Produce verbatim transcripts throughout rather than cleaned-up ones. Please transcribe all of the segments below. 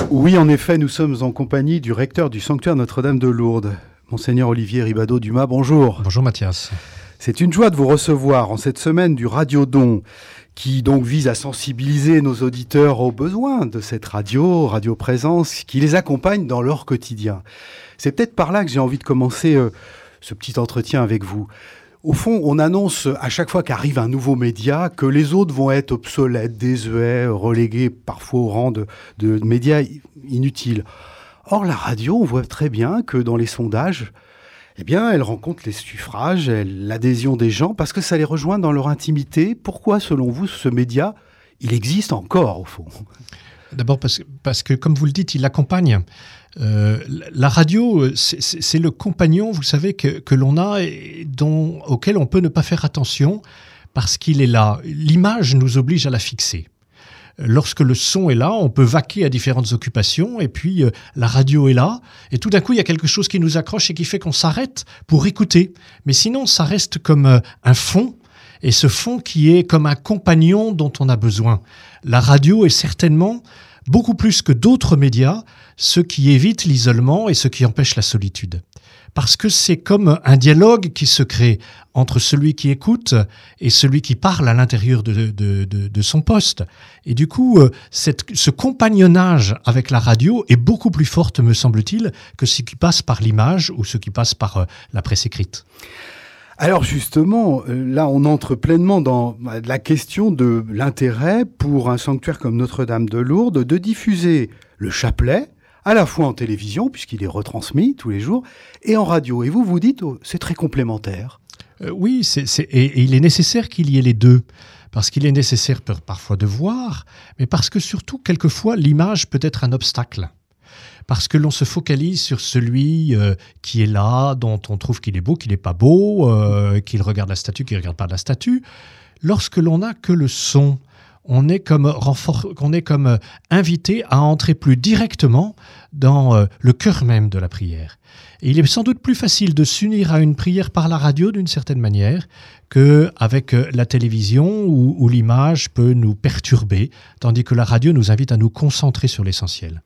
Oui, en effet, nous sommes en compagnie du recteur du sanctuaire Notre-Dame de Lourdes, Monseigneur Olivier Ribado-Dumas. Bonjour. Bonjour Mathias. C'est une joie de vous recevoir en cette semaine du Radio-Don, qui donc vise à sensibiliser nos auditeurs aux besoins de cette radio, Radio-Présence, qui les accompagne dans leur quotidien. C'est peut-être par là que j'ai envie de commencer euh, ce petit entretien avec vous. Au fond, on annonce à chaque fois qu'arrive un nouveau média que les autres vont être obsolètes, désuets, relégués parfois au rang de, de médias inutiles. Or, la radio, on voit très bien que dans les sondages, eh bien, elle rencontre les suffrages, elle, l'adhésion des gens, parce que ça les rejoint dans leur intimité. Pourquoi, selon vous, ce média, il existe encore, au fond ? D'abord parce, parce que, comme vous le dites, il accompagne. Euh, la radio, c'est, c'est le compagnon, vous savez, que, que l'on a et dont, auquel on peut ne pas faire attention parce qu'il est là. L'image nous oblige à la fixer. Lorsque le son est là, on peut vaquer à différentes occupations et puis euh, la radio est là et tout d'un coup, il y a quelque chose qui nous accroche et qui fait qu'on s'arrête pour écouter. Mais sinon, ça reste comme euh, un fond et ce fond qui est comme un compagnon dont on a besoin. La radio est certainement beaucoup plus que d'autres médias, ce qui évite l'isolement et ce qui empêche la solitude. Parce que c'est comme un dialogue qui se crée entre celui qui écoute et celui qui parle à l'intérieur de, de, de, de son poste. Et du coup, cette, ce compagnonnage avec la radio est beaucoup plus fort, me semble-t-il, que ce qui passe par l'image ou ce qui passe par la presse écrite. Alors justement, là on entre pleinement dans la question de l'intérêt pour un sanctuaire comme Notre-Dame de Lourdes de diffuser le chapelet à la fois en télévision, puisqu'il est retransmis tous les jours, et en radio. Et vous vous dites, oh, c'est très complémentaire. Euh, oui, c'est, c'est, et, et il est nécessaire qu'il y ait les deux. Parce qu'il est nécessaire parfois de voir, mais parce que surtout, quelquefois, l'image peut être un obstacle. Parce que l'on se focalise sur celui euh, qui est là, dont on trouve qu'il est beau, qu'il n'est pas beau, euh, qu'il regarde la statue, qu'il ne regarde pas la statue. Lorsque l'on n'a que le son, on est comme, renfor- on est comme euh, invité à entrer plus directement dans euh, le cœur même de la prière. Et il est sans doute plus facile de s'unir à une prière par la radio d'une certaine manière qu'avec euh, la télévision où, où l'image peut nous perturber, tandis que la radio nous invite à nous concentrer sur l'essentiel.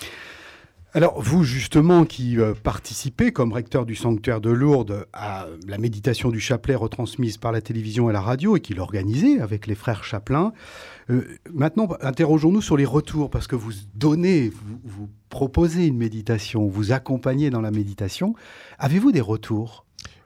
Alors, vous, justement, qui euh, participez comme recteur du sanctuaire de Lourdes à la méditation du chapelet retransmise par la télévision et la radio et qui l'organisez avec les frères chapelains, euh, maintenant, interrogeons-nous sur les retours, parce que vous donnez, vous, vous proposez une méditation, vous accompagnez dans la méditation. Avez-vous des retours ?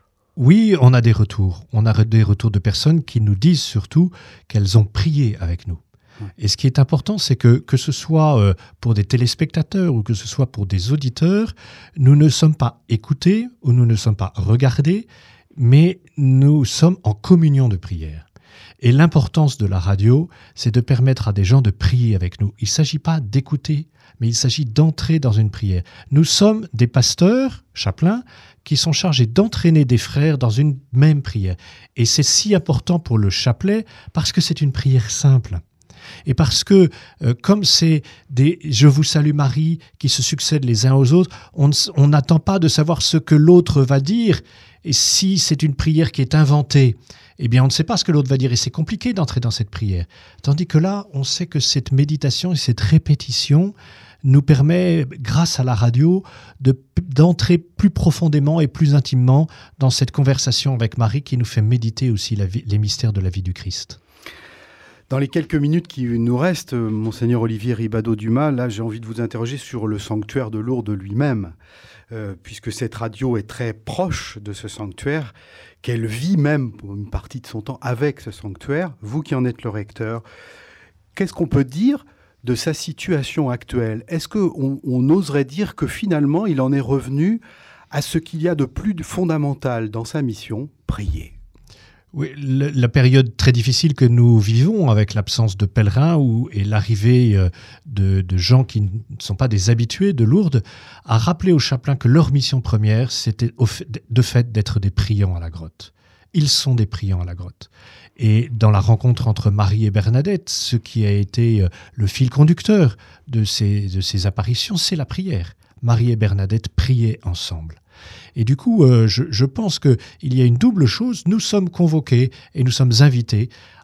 Oui, on a des retours. On a des retours de personnes qui nous disent surtout qu'elles ont prié avec nous. Et ce qui est important, c'est que, que ce soit euh, pour des téléspectateurs ou que ce soit pour des auditeurs, nous ne sommes pas écoutés ou nous ne sommes pas regardés, mais nous sommes en communion de prière. Et l'importance de la radio, c'est de permettre à des gens de prier avec nous. Il ne s'agit pas d'écouter, mais il s'agit d'entrer dans une prière. Nous sommes des pasteurs, chapelains, qui sont chargés d'entraîner des frères dans une même prière. Et c'est si important pour le chapelet parce que c'est une prière simple. Et parce que, euh, comme c'est des « Je vous salue Marie » qui se succèdent les uns aux autres, on n'attend pas de savoir ce que l'autre va dire. Et si c'est une prière qui est inventée, eh bien on ne sait pas ce que l'autre va dire et c'est compliqué d'entrer dans cette prière. Tandis que là, on sait que cette méditation et cette répétition nous permet, grâce à la radio, de, d'entrer plus profondément et plus intimement dans cette conversation avec Marie qui nous fait méditer aussi la vie, les mystères de la vie du Christ. Dans les quelques minutes qui nous restent, Monseigneur Olivier Ribado-Dumas, là j'ai envie de vous interroger sur le sanctuaire de Lourdes lui-même, euh, puisque cette radio est très proche de ce sanctuaire, qu'elle vit même pour une partie de son temps avec ce sanctuaire. Vous qui en êtes le recteur, qu'est-ce qu'on peut dire de sa situation actuelle ? Est-ce qu'on on oserait dire que finalement il en est revenu à ce qu'il y a de plus fondamental dans sa mission, prier ? Oui, le, la période très difficile que nous vivons avec l'absence de pèlerins ou, et l'arrivée de, de gens qui ne sont pas des habitués de Lourdes a rappelé aux chapelains que leur mission première, c'était au fait, de fait d'être des priants à la grotte. Ils sont des priants à la grotte. Et dans la rencontre entre Marie et Bernadette, ce qui a été le fil conducteur de ces, de ces apparitions, c'est la prière. Marie et Bernadette priaient ensemble. Et du coup, euh, je, je pense qu'il y a une double chose. Nous sommes convoqués et nous sommes invités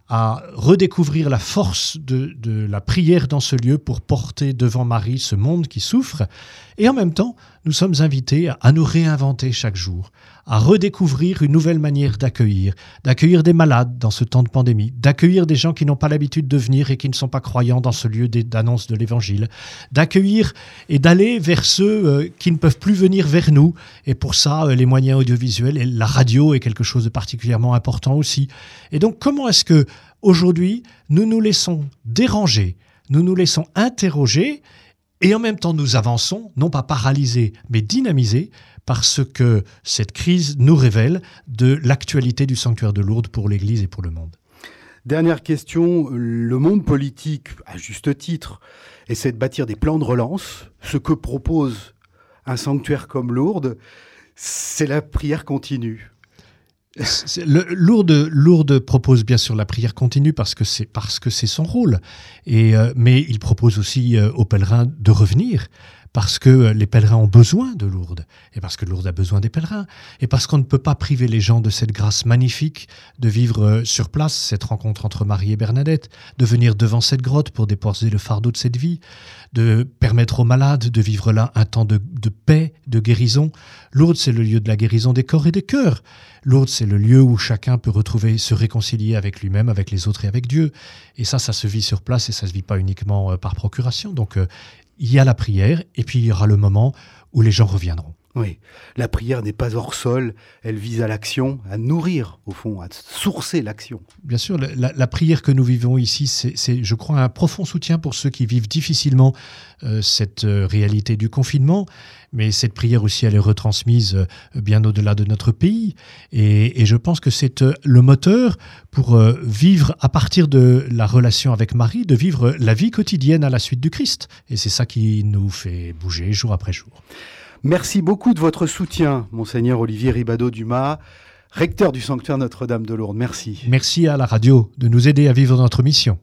à redécouvrir la force de, de la prière dans ce lieu pour porter devant Marie ce monde qui souffre. Et en même temps, nous sommes invités à, à nous réinventer chaque jour, à redécouvrir une nouvelle manière d'accueillir, d'accueillir des malades dans ce temps de pandémie, d'accueillir des gens qui n'ont pas l'habitude de venir et qui ne sont pas croyants dans ce lieu d'annonce de l'Évangile, d'accueillir et d'aller vers ceux euh, qui ne peuvent plus venir vers nous. Et pour ça, euh, les moyens audiovisuels et la radio est quelque chose de particulièrement important aussi. Et donc, comment est-ce que aujourd'hui, nous nous laissons déranger, nous nous laissons interroger et en même temps nous avançons, non pas paralysés, mais dynamisés, parce que cette crise nous révèle de l'actualité du sanctuaire de Lourdes pour l'Église et pour le monde. Dernière question, le monde politique, à juste titre, essaie de bâtir des plans de relance. Ce que propose un sanctuaire comme Lourdes, c'est la prière continue. Le, Lourdes, Lourdes propose bien sûr la prière continue parce que c'est parce que c'est son rôle. Et, euh, mais il propose aussi euh, aux pèlerins de revenir parce que euh, les pèlerins ont besoin de Lourdes et parce que Lourdes a besoin des pèlerins et parce qu'on ne peut pas priver les gens de cette grâce magnifique de vivre euh, sur place cette rencontre entre Marie et Bernadette, de venir devant cette grotte pour déposer le fardeau de cette vie, de permettre aux malades de vivre là un temps de, de paix, de guérison. Lourdes, c'est le lieu de la guérison des corps et des cœurs. Lourdes, c'est le lieu où chacun peut retrouver, se réconcilier avec lui-même, avec les autres et avec Dieu. Et ça, ça se vit sur place et ça ne se vit pas uniquement euh, par procuration. Donc, euh, il y a la prière et puis il y aura le moment où les gens reviendront. Oui, la prière n'est pas hors sol, elle vise à l'action, à nourrir, au fond, à sourcer l'action. Bien sûr, la, la prière que nous vivons ici, c'est, c'est, je crois, un profond soutien pour ceux qui vivent difficilement euh, cette euh, réalité du confinement, mais cette prière aussi, elle est retransmise euh, bien au-delà de notre pays, et, et je pense que c'est euh, le moteur pour euh, vivre à partir de la relation avec Marie, de vivre la vie quotidienne à la suite du Christ, et c'est ça qui nous fait bouger jour après jour. Merci beaucoup de votre soutien, Monseigneur Olivier Ribadeau-Dumas, recteur du sanctuaire Notre-Dame de Lourdes. Merci. Merci à la radio de nous aider à vivre notre mission.